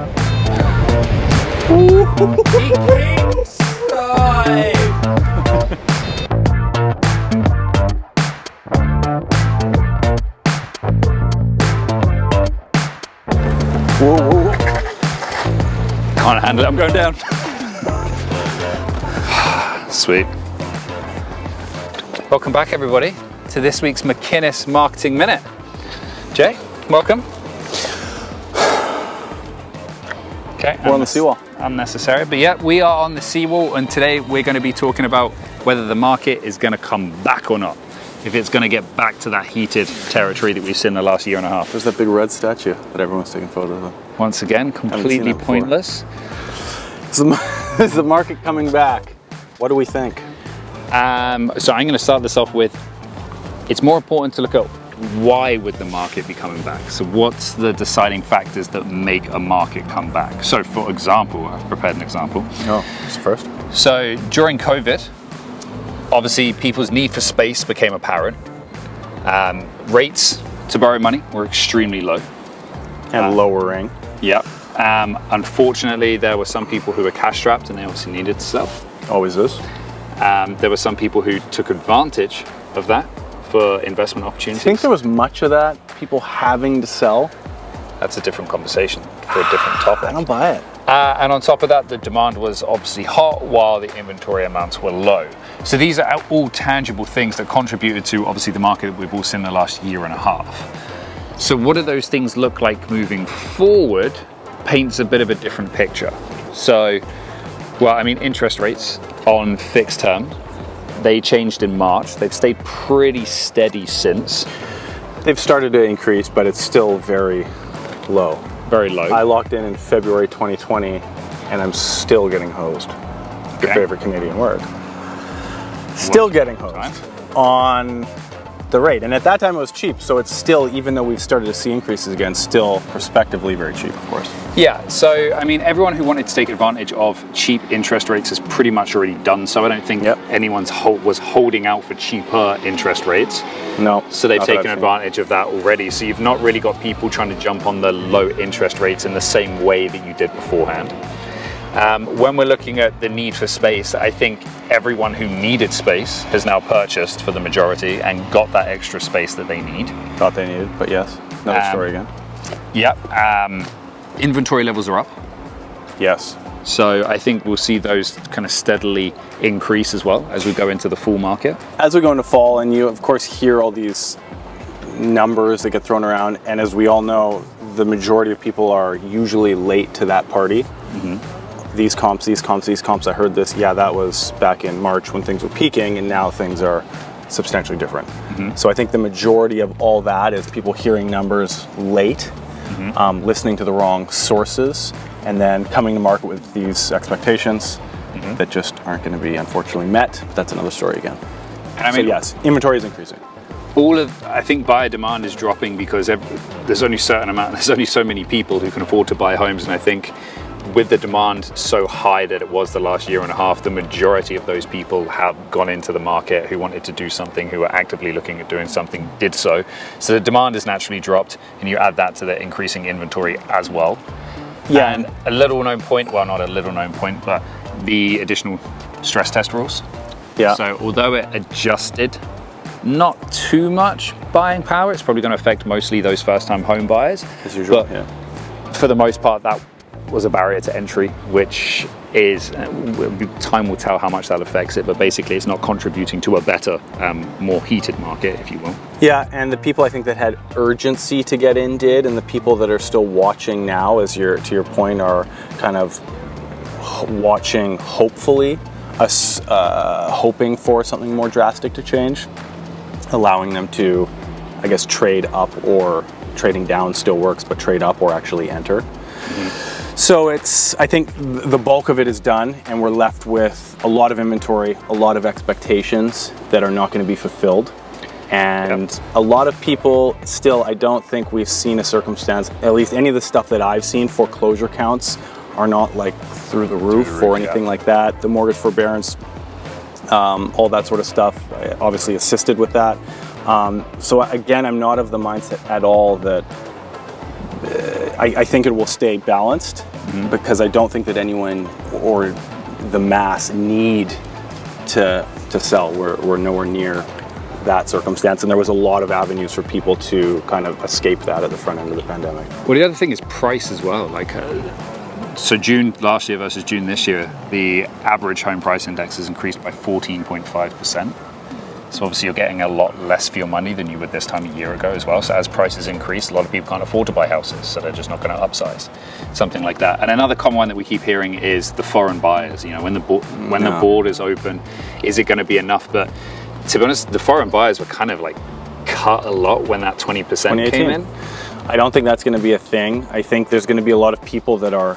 Whoa, whoa, whoa. Can't handle it, I'm going down. Sweet. Welcome back, everybody, to this week's McInnes Marketing Minute. Jay, welcome. Okay, we're on the seawall. Unnecessary, but yeah, we are on the seawall, and today we're going to be talking about whether the market is going to come back or not. If it's going to get back to that heated territory that we've seen the last year and a half. There's that big red statue that everyone's taking photos of. Once again, completely pointless. Is the market coming back? What do we think? So I'm going to start this off with, it's more important to look at why would the market be coming back? So what's the deciding factors that make a market come back? So for example, I've prepared an example. Oh, it's the first. So during COVID, obviously people's need for space became apparent. Rates to borrow money were extremely low. And lowering. Yeah. Unfortunately, there were some people who were cash strapped and they obviously needed to sell. Always is. There were some people who took advantage of that for investment opportunities. I think there was much of that, people having to sell. That's a different conversation for a different topic. I don't buy it. And on top of that, the demand was obviously hot while the inventory amounts were low. So these are all tangible things that contributed to obviously the market that we've all seen the last year and a half. So what do those things look like moving forward paints a bit of a different picture. So, well, I mean, interest rates on fixed term, they changed in March. They've stayed pretty steady since. They've started to increase, but it's still very low. Very low. I locked in February 2020, and I'm still getting hosed. Your favorite Canadian word. Still getting hosed on the rate. And at that time it was cheap, so it's still, even though we've started to see increases again, still prospectively very cheap, of course. Yeah, so I mean, everyone who wanted to take advantage of cheap interest rates has pretty much already done so. I don't think anyone was holding out for cheaper interest rates. No. So they've taken advantage of that already. So you've not really got people trying to jump on the low interest rates in the same way that you did beforehand. When we're looking at the need for space, I think everyone who needed space has now purchased for the majority and got that extra space that they need. Thought they needed, but yes, another story again. Yep. Inventory levels are up. Yes. So I think we'll see those kind of steadily increase as well as we go into the fall market. As we go into fall, and you of course hear all these numbers that get thrown around, and as we all know, the majority of people are usually late to that party. Mm-hmm. These comps, I heard this, that was back in March when things were peaking, and now things are substantially different. Mm-hmm. So I think the majority of all that is people hearing numbers late, listening to the wrong sources, and then coming to market with these expectations that just aren't going to be, unfortunately, met. But that's another story again. And I mean, so yes, inventory is increasing. I think buyer demand is dropping because there's only so many people who can afford to buy homes, and I think with the demand so high that it was the last year and a half, the majority of those people have gone into the market who wanted to do something, who are actively looking at doing something, did so. So the demand has naturally dropped, and you add that to the increasing inventory as well. Yeah. And a little known point, well, not a little known point, but the additional stress test rules. Yeah. So although it adjusted not too much buying power, it's probably going to affect mostly those first-time home buyers. As usual, but for the most part, that was a barrier to entry, which is, time will tell how much that affects it, but basically it's not contributing to a better, more heated market, if you will. Yeah, and the people I think that had urgency to get in did, and the people that are still watching now, to your point, are kind of watching, hopefully, hoping for something more drastic to change, allowing them to, I guess, trade up, or trading down still works, but trade up or actually enter. Mm-hmm. So I think the bulk of it is done, and we're left with a lot of inventory, a lot of expectations that are not going to be fulfilled. And a lot of people still, I don't think we've seen a circumstance, at least any of the stuff that I've seen, foreclosure counts are not like through the roof or anything like that. The mortgage forbearance, all that sort of stuff, obviously assisted with that. So again, I'm not of the mindset at all that I think it will stay balanced because I don't think that anyone or the mass need to sell. We're nowhere near that circumstance, and there was a lot of avenues for people to kind of escape that at the front end of the pandemic. Well, the other thing is price as well. Like, so June last year versus June this year, the average home price index has increased by 14.5%. So obviously you're getting a lot less for your money than you would this time a year ago as well. So as prices increase, a lot of people can't afford to buy houses, so they're just not going to upsize, something like that. And another common one that we keep hearing is the foreign buyers. You know, when the borders open, is it going to be enough? But to be honest, the foreign buyers were kind of like cut a lot when that 20% came in. I don't think that's going to be a thing. I think there's going to be a lot of people that are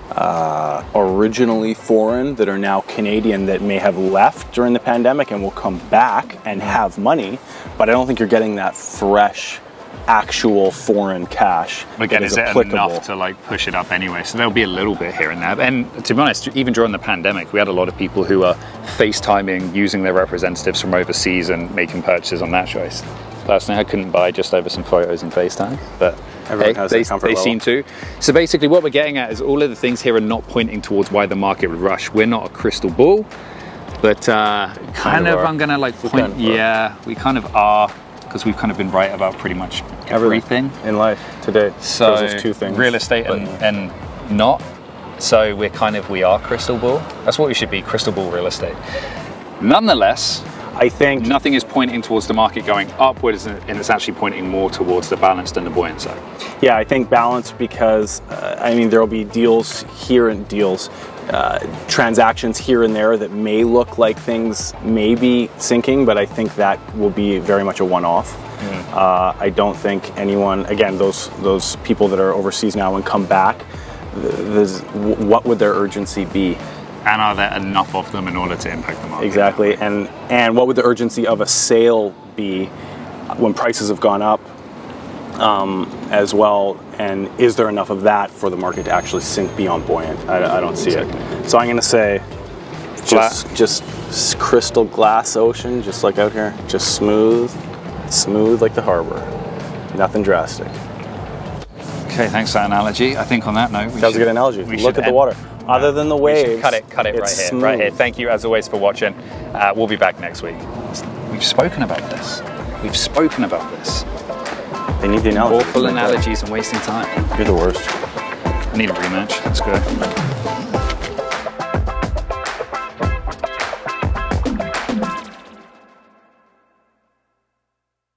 originally foreign that are now Canadian that may have left during the pandemic and will come back and have money, but I don't think you're getting that fresh, actual foreign cash. Again, is it enough to like push it up anyway? So there'll be a little bit here and there. And to be honest, even during the pandemic, we had a lot of people who are FaceTiming, using their representatives from overseas and making purchases on that choice. Personally, I couldn't buy just over some photos and FaceTime, but they seem to. So basically what we're getting at is all of the things here are not pointing towards why the market would rush. We're not a crystal ball, but kind of I'm going to like point, we kind of are, because we've kind of been right about pretty much everything in life today. So there's two things. Real estate and not. So we are crystal ball. That's what we should be, crystal ball real estate. Nonetheless, I think nothing is pointing towards the market going upwards, and it's actually pointing more towards the balanced and the buoyant side. Yeah, I think balanced because, I mean, there will be deals here and transactions here and there that may look like things may be sinking, but I think that will be very much a one-off. I don't think anyone, again, those people that are overseas now and come back, what would their urgency be? And are there enough of them in order to impact the market? Exactly, and what would the urgency of a sale be when prices have gone up as well? And is there enough of that for the market to actually sink beyond buoyant? I don't see it. So I'm going to say just crystal glass ocean, just like out here, just smooth like the harbor. Nothing drastic. Okay, thanks for that analogy. I think on that note, that was a good analogy. Look at the water. Other than the waves, cut it right here. Thank you as always for watching. We'll be back next week. We've spoken about this. They need the analogy. Awful analogies and wasting time. You're the worst. I need a rematch. Let's go.